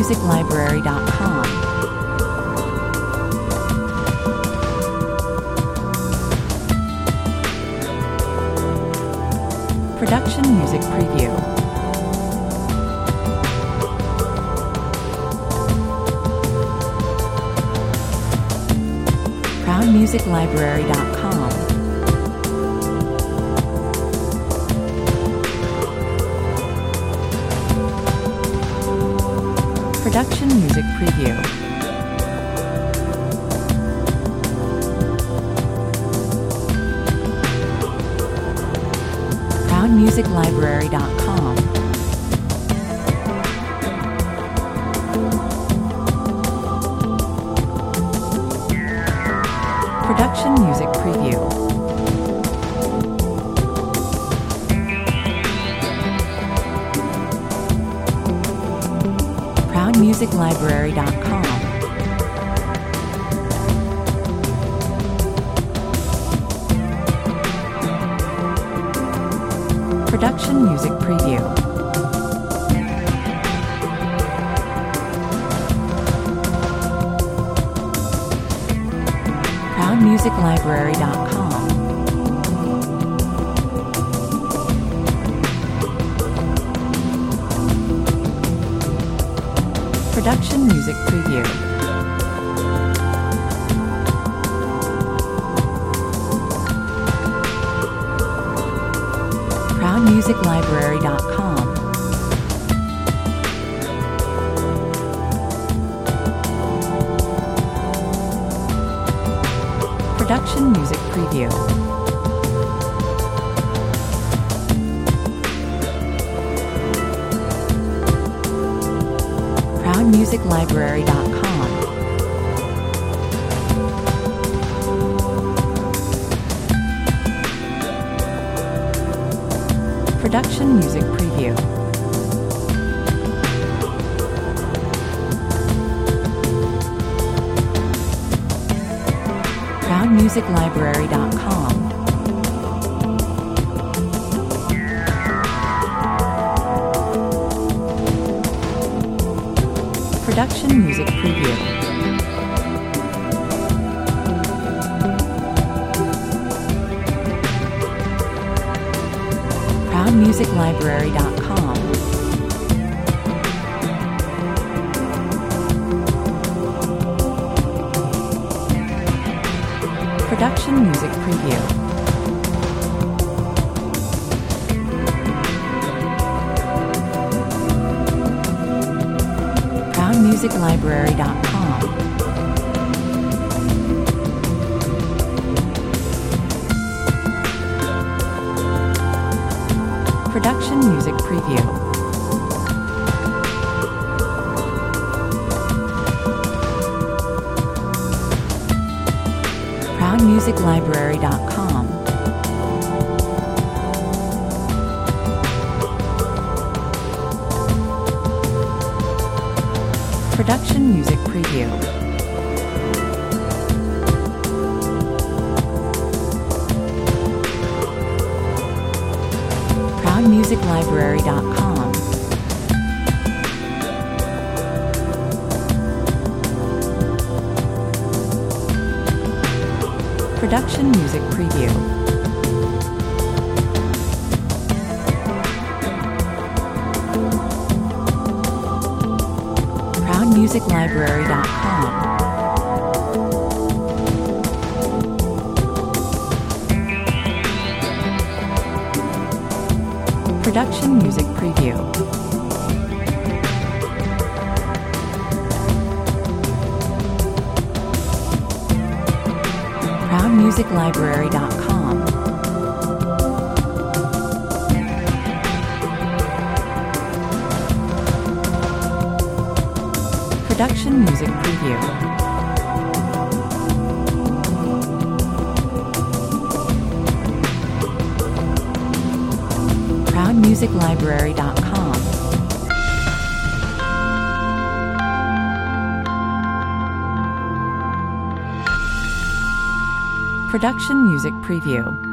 ProudMusicLibrary.com. Production Music Preview. ProudMusicLibrary.com. Production Music Preview. ProudMusicLibrary.com. Production Music Preview. ProudMusicLibrary.com. Production Music Preview. ProudMusicLibrary.com. Production Music Preview. ProudMusicLibrary.com. Production Music Preview. ProudMusicLibrary.com. Production Music Preview. ProudMusicLibrary.com. Production Music Preview. ProudMusicLibrary.com. Production Music Preview. ProudMusicLibrary.com. Production Music Preview. ProudMusicLibrary.com. Production Music Preview. ProudMusicLibrary.com. Production Music Preview. ProudMusicLibrary.com. Production Music Preview. ProudMusicLibrary.com. Production Music Preview. ProudMusicLibrary.com. Production Music Preview.